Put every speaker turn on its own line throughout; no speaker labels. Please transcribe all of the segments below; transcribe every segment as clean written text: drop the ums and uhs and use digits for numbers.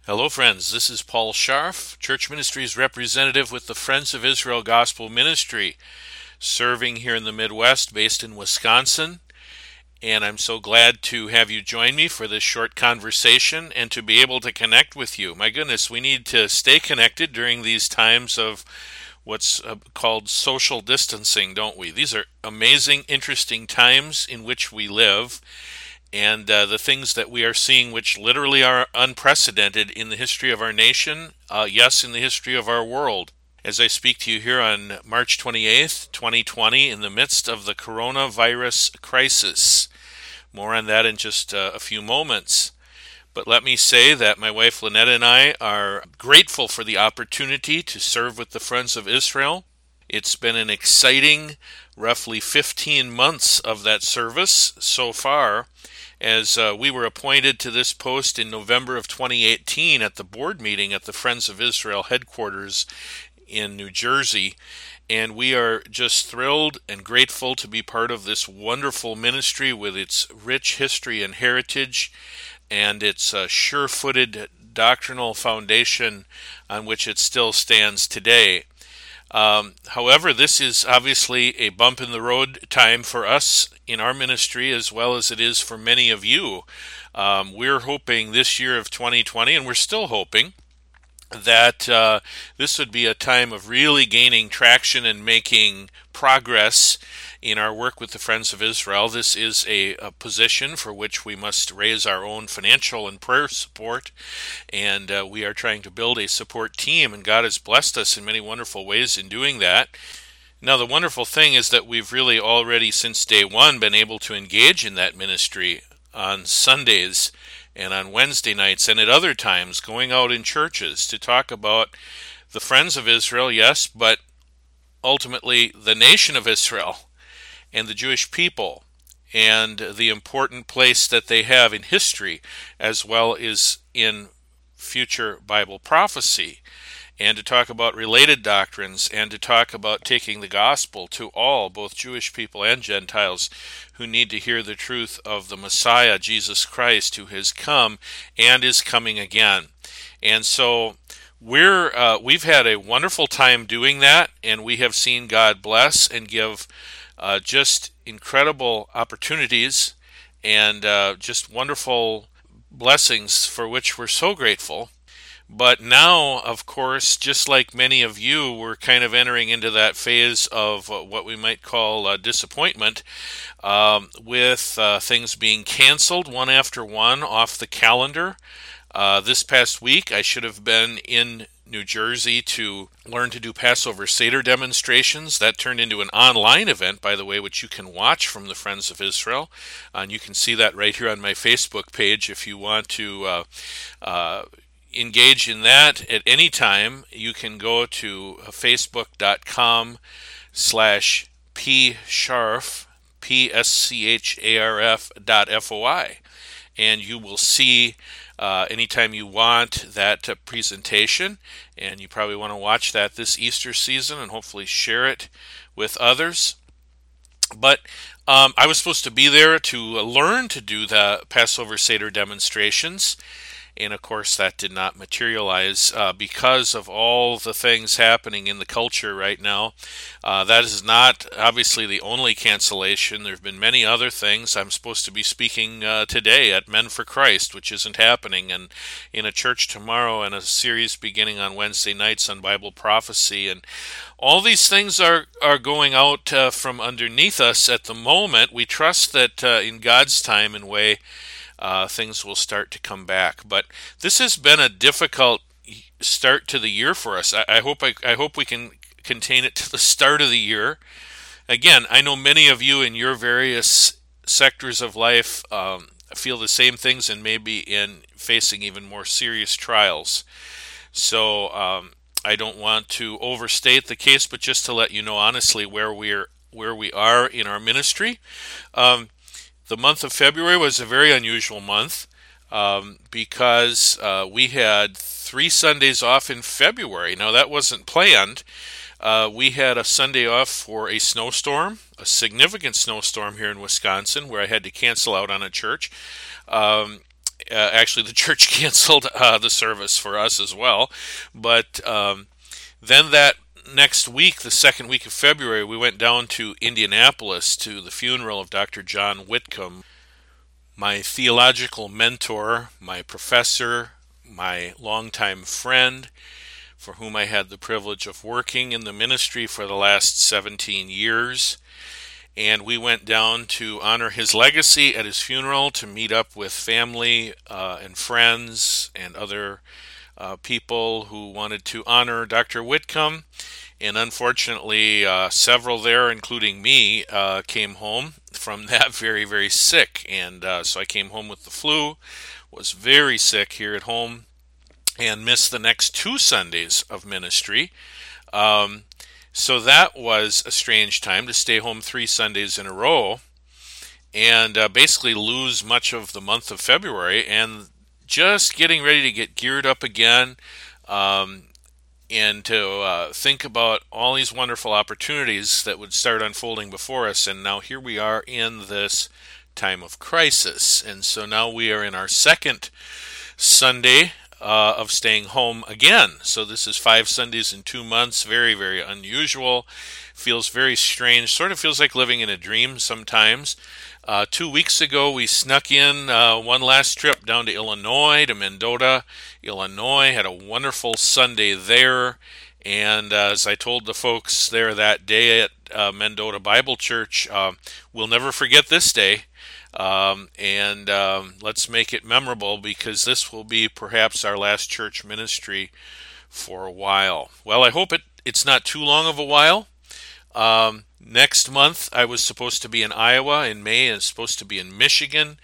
Hello, friends. This is Paul Scharf, Church Ministries representative with the Friends of Israel Gospel Ministry, serving here in the Midwest, based in Wisconsin. And I'm so glad to have you join me for this short conversation and to be able to connect with you. My goodness, we need to stay connected during these times of what's called social distancing, don't we? These are amazing, interesting times in which we live, and the things that we are seeing, which literally are unprecedented in the history of our nation, yes, in the history of our world. As I speak to you here on March 28th, 2020, in the midst of the coronavirus crisis. More on that in just a few moments. But let me say that my wife Lynette and I are grateful for the opportunity to serve with the Friends of Israel. It's been an exciting roughly 15 months of that service so far, as we were appointed to this post in November of 2018 at the board meeting at the Friends of Israel headquarters in New Jersey. And we are just thrilled and grateful to be part of this wonderful ministry with its rich history and heritage and its sure-footed doctrinal foundation on which it still stands today. However, this is obviously a bump in the road time for us in our ministry as well as it is for many of you. We're hoping this year of 2020, and we're still hoping, that this would be a time of really gaining traction and making progress in our work with the Friends of Israel. This is a position for which we must raise our own financial and prayer support, and we are trying to build a support team, and God has blessed us in many wonderful ways in doing that. Now, the wonderful thing is that we've really already, since day one, been able to engage in that ministry on Sundays and on Wednesday nights and at other times, going out in churches to talk about the Friends of Israel, yes, but ultimately the nation of Israel and the Jewish people and the important place that they have in history as well as in future Bible prophecy, and to talk about related doctrines, and to talk about taking the gospel to all, both Jewish people and Gentiles, who need to hear the truth of the Messiah, Jesus Christ, who has come and is coming again. And so we've had a wonderful time doing that, and we have seen God bless and give just incredible opportunities and just wonderful blessings for which we're so grateful. But now, of course, just like many of you, we're kind of entering into that phase of what we might call disappointment, with things being canceled one after one off the calendar. This past week, I should have been in New Jersey to learn to do Passover Seder demonstrations. That turned into an online event, by the way, which you can watch from the Friends of Israel. And you can see that right here on my Facebook page if you want to engage in that at any time. You can go to facebook.com/pscharf, PSCHARF.FOI, and you will see anytime you want that presentation, and you probably want to watch that this Easter season and hopefully share it with others. But I was supposed to be there to learn to do the Passover Seder demonstrations, and of course that did not materialize because of all the things happening in the culture right now. That is not obviously the only cancellation. There have been many other things. I'm supposed to be speaking today at Men for Christ, which isn't happening, and in a church tomorrow, and a series beginning on Wednesday nights on Bible prophecy. And all these things are going out from underneath us at the moment. We trust that in God's time and way, things will start to come back. But this has been a difficult start to the year for us. I hope we can contain it to the start of the year. Again, I know many of you in your various sectors of life feel the same things and may be facing even more serious trials. So I don't want to overstate the case, but just to let you know honestly where we are in our ministry. The month of February was a very unusual month because we had 3 Sundays off in February. Now, that wasn't planned. We had a Sunday off for a snowstorm, a significant snowstorm here in Wisconsin, where I had to cancel out on a church. Actually, the church canceled the service for us as well. But then that next week, the second week of February, we went down to Indianapolis to the funeral of Dr. John Whitcomb, my theological mentor, my professor, my longtime friend, for whom I had the privilege of working in the ministry for the last 17 years. And we went down to honor his legacy at his funeral, to meet up with family and friends and other people who wanted to honor Dr. Whitcomb. And unfortunately, several there, including me, came home from that very, very sick. And so I came home with the flu, was very sick here at home, and missed the next 2 Sundays of ministry. So that was a strange time, to stay home 3 Sundays in a row and basically lose much of the month of February, and just getting ready to get geared up again, and to think about all these wonderful opportunities that would start unfolding before us. And now here we are in this time of crisis. And so now we are in our second Sunday of staying home again. So this is 5 Sundays in 2 months. Very, very unusual. Feels very strange. Sort of feels like living in a dream sometimes. 2 weeks ago, we snuck in one last trip down to Illinois, to Mendota, Illinois. Had a wonderful Sunday there. And as I told the folks there that day at Mendota Bible Church, we'll never forget this day. And let's make it memorable, because this will be perhaps our last church ministry for a while. Well, I hope it's not too long of a while. Next month, I was supposed to be in Iowa. In May, I was supposed to be in Michigan.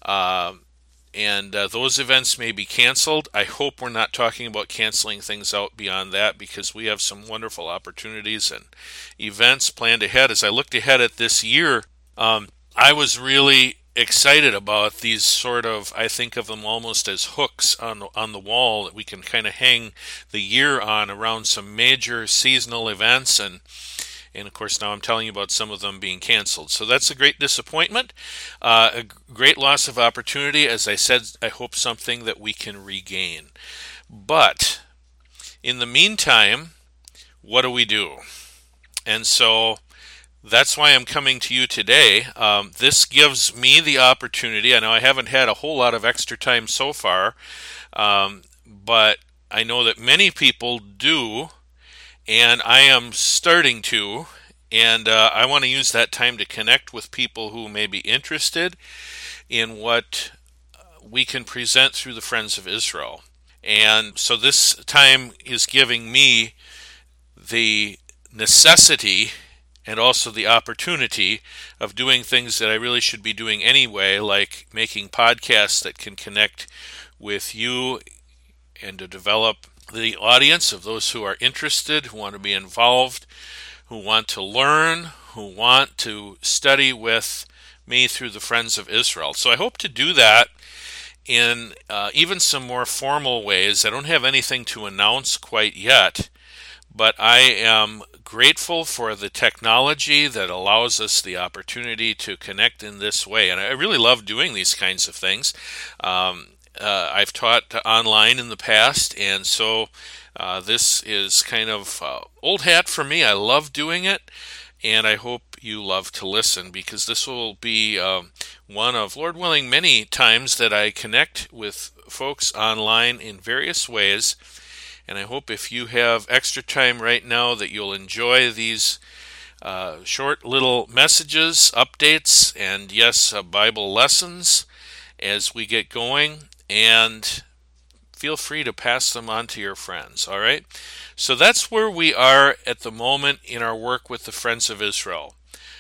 And those events may be canceled. I hope we're not talking about canceling things out beyond that, because we have some wonderful opportunities and events planned ahead. As I looked ahead at this year, I was really excited about these sort of, I think of them almost as hooks on the wall that we can kind of hang the year on around some major seasonal events. And of course, now I'm telling you about some of them being canceled. So that's a great disappointment, a great loss of opportunity. As I said, I hope something that we can regain. But in the meantime, what do we do? And so that's why I'm coming to you today. This gives me the opportunity. I know I haven't had a whole lot of extra time so far, but I know that many people do, and I am starting to, and I want to use that time to connect with people who may be interested in what we can present through the Friends of Israel. And so this time is giving me the necessity and also the opportunity of doing things that I really should be doing anyway, like making podcasts that can connect with you and to develop the audience of those who are interested, who want to be involved, who want to learn, who want to study with me through the Friends of Israel. So I hope to do that in even some more formal ways. I don't have anything to announce quite yet, but I am grateful for the technology that allows us the opportunity to connect in this way. And I really love doing these kinds of things. I've taught online in the past, and so this is kind of old hat for me. I love doing it, and I hope you love to listen, because this will be one of, Lord willing, many times that I connect with folks online in various ways. And I hope if you have extra time right now that you'll enjoy these short little messages, updates, and yes, Bible lessons as we get going. And feel free to pass them on to your friends, all right? So that's where we are at the moment in our work with the Friends of Israel.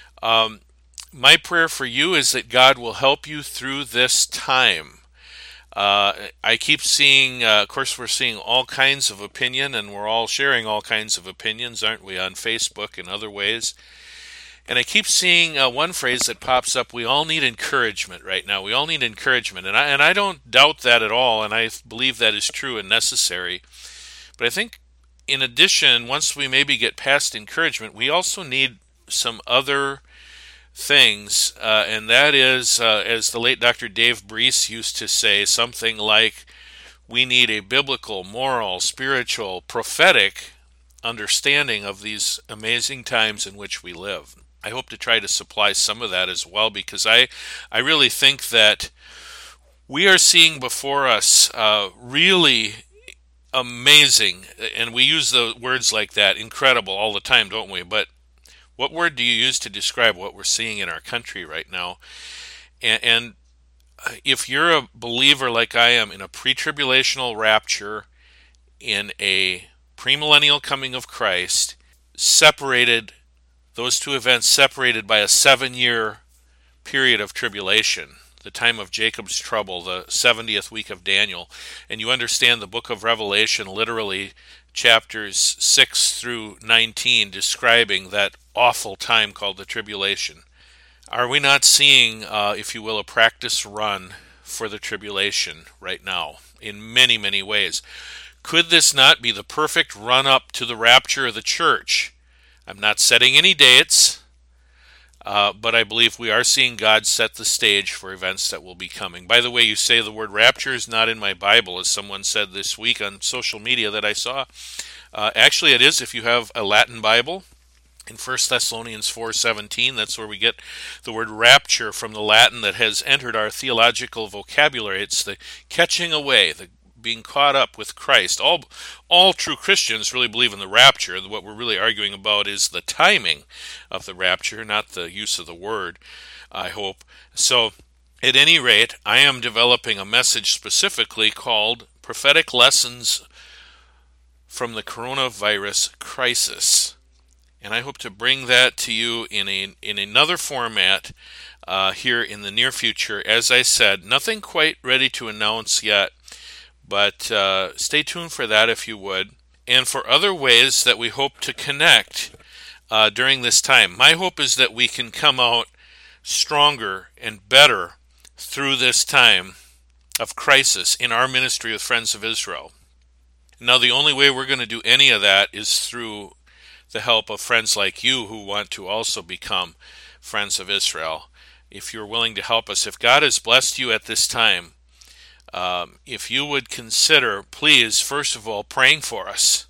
My prayer for you is that God will help you through this time. I keep seeing, of course, we're seeing all kinds of opinion, and we're all sharing all kinds of opinions, aren't we, on Facebook and other ways. And I keep seeing one phrase that pops up: we all need encouragement right now. We all need encouragement. And I don't doubt that at all, and I believe that is true and necessary. But I think, in addition, once we maybe get past encouragement, we also need some other things, and that is, as the late Dr. Dave Breese used to say, something like, we need a biblical, moral, spiritual, prophetic understanding of these amazing times in which we live. I hope to try to supply some of that as well, because I really think that we are seeing before us really amazing, and we use the words like that, incredible, all the time, don't we? But what word do you use to describe what we're seeing in our country right now? And if you're a believer like I am in a pre-tribulational rapture, in a premillennial coming of Christ, separated, those two events separated by a 7-year period of tribulation, the time of Jacob's trouble, the 70th week of Daniel, and you understand the book of Revelation, literally chapters 6 through 19, describing that awful time called the tribulation. Are we not seeing, if you will, a practice run for the tribulation right now in many, many ways? Could this not be the perfect run-up to the rapture of the church? I'm not setting any dates, but I believe we are seeing God set the stage for events that will be coming. By the way, you say the word rapture is not in my Bible, as someone said this week on social media that I saw. Actually, it is if you have a Latin Bible. In 1 Thessalonians 4:17, that's where we get the word rapture from, the Latin that has entered our theological vocabulary. It's the catching away, the being caught up with Christ. All true Christians really believe in the rapture. What we're really arguing about is the timing of the rapture, not the use of the word, I hope. So, at any rate, I am developing a message specifically called Prophetic Lessons from the Coronavirus Crisis. And I hope to bring that to you in another format here in the near future. As I said, nothing quite ready to announce yet, but stay tuned for that if you would. And for other ways that we hope to connect during this time. My hope is that we can come out stronger and better through this time of crisis in our ministry with Friends of Israel. Now, the only way we're going to do any of that is through the help of friends like you who want to also become Friends of Israel. If you're willing to help us, if God has blessed you at this time, if you would consider, please, first of all, praying for us.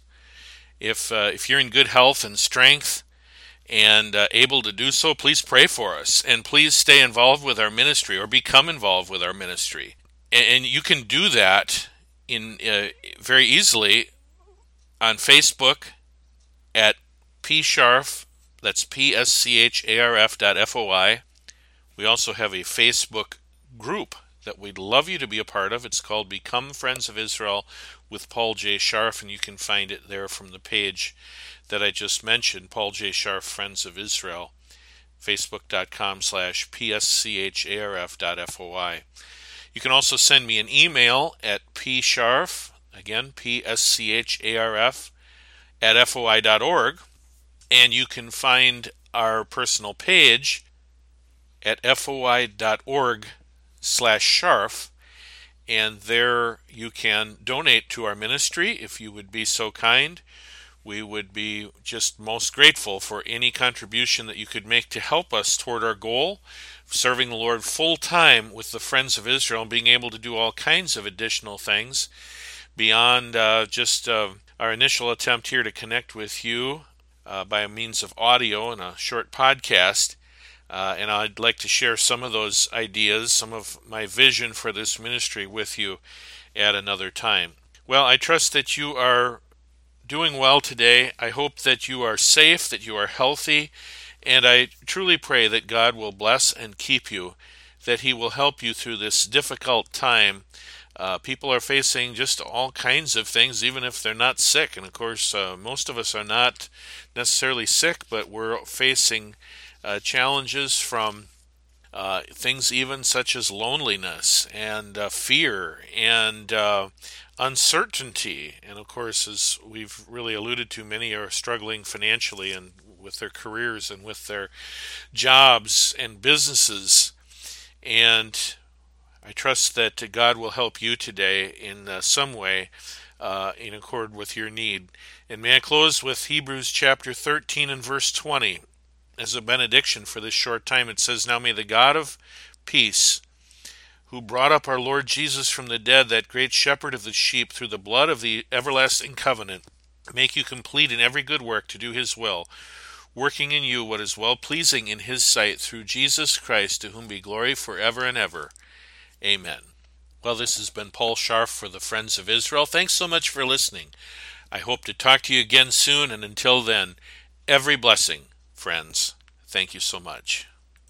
If you're in good health and strength and able to do so, please pray for us. And please stay involved with our ministry or become involved with our ministry. And you can do that very easily on Facebook at pscharf, that's pscharf.foi. We also have a Facebook group that we'd love you to be a part of. It's called Become Friends of Israel with Paul J. Scharf, and you can find it there from the page that I just mentioned, Paul J. Scharf, Friends of Israel, facebook.com/pscharf.foi. You can also send me an email at pscharf, again, pscharf@foi.org. And you can find our personal page at foi.org/Scharf, and there you can donate to our ministry if you would be so kind. We would be just most grateful for any contribution that you could make to help us toward our goal of serving the Lord full time with the Friends of Israel and being able to do all kinds of additional things beyond just our initial attempt here to connect with you by means of audio and a short podcast. And I'd like to share some of those ideas, some of my vision for this ministry with you at another time. Well, I trust that you are doing well today. I hope that you are safe, that you are healthy, and I truly pray that God will bless and keep you, that He will help you through this difficult time. People are facing just all kinds of things, even if they're not sick. And of course, most of us are not necessarily sick, but we're facing challenges from things even such as loneliness and fear and uncertainty. And of course, as we've really alluded to, many are struggling financially and with their careers and with their jobs and businesses. And I trust that God will help you today in some way in accord with your need. And may I close with Hebrews chapter 13 and verse 20. as a benediction for this short time. It says, "Now may the God of peace, who brought up our Lord Jesus from the dead, that great shepherd of the sheep, through the blood of the everlasting covenant, make you complete in every good work to do his will, working in you what is well-pleasing in his sight, through Jesus Christ, to whom be glory forever and ever. Amen." Well, this has been Paul Scharf for the Friends of Israel. Thanks so much for listening. I hope to talk to you again soon, and until then, every blessing, friends. Thank you so much.